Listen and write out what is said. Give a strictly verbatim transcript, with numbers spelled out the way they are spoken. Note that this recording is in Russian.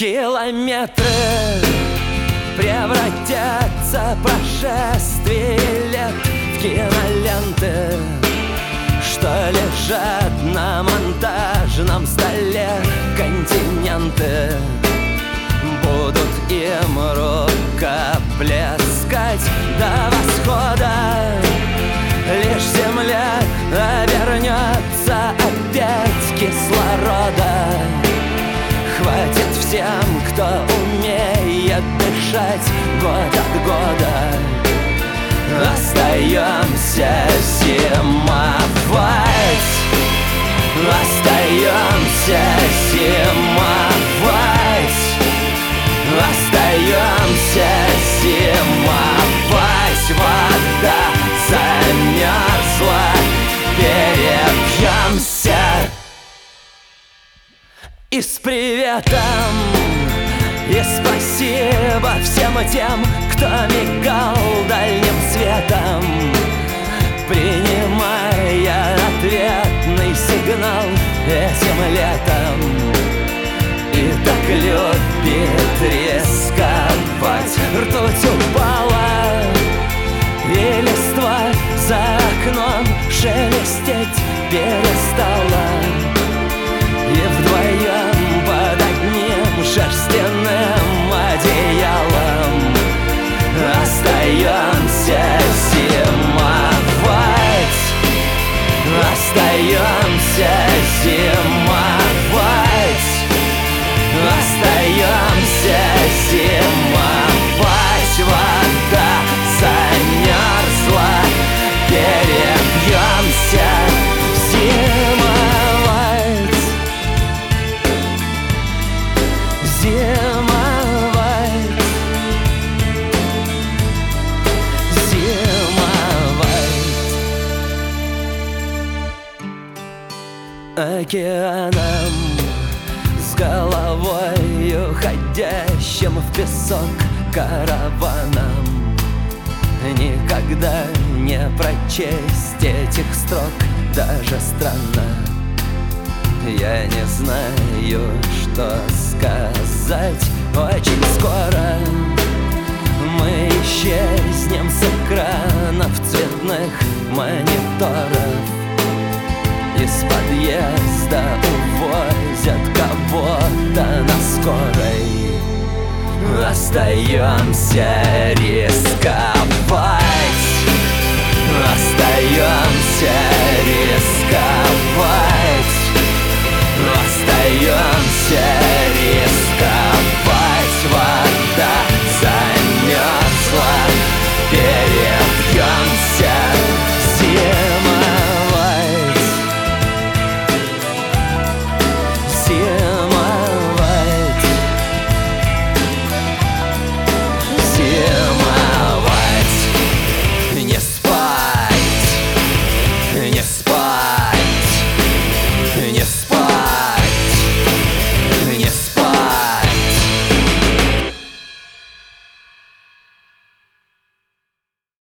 Километры превратятся прошествие лет в киноленты, что лежат на монтажном столе. Континенты будут им рукоплескать до восхода. Лишь земля обернется опять кислорода. Хватит всем, кто умеет дышать год от года. Остаемся зимовать. Остаемся зимовать. Остаемся зимовать. Вода замерзла, перепьемся. И с приветом, и спасибо всем тем, кто мигал дальним светом, принимая ответный сигнал этим летом. И так любит рисковать. Ртуть упала, и листва за окном шелестеть перестала. И вдвоем под одним шерстяным одеялом остаемся зимовать. Остаемся зимовать. Остаемся зимовать. Вода замерзла, перепьемся. Зимовать. Зимовать. Зимовать. Океаном с головой уходящим в песок караваном никогда не прочесть этих строк. Даже странно, я не знаю, что сказать. Очень скоро мы исчезнем с экранов цветных мониторов. Из подъезда увозят кого-то на скорой. Остаемся рисковать. Остаемся рисковать. Остаемся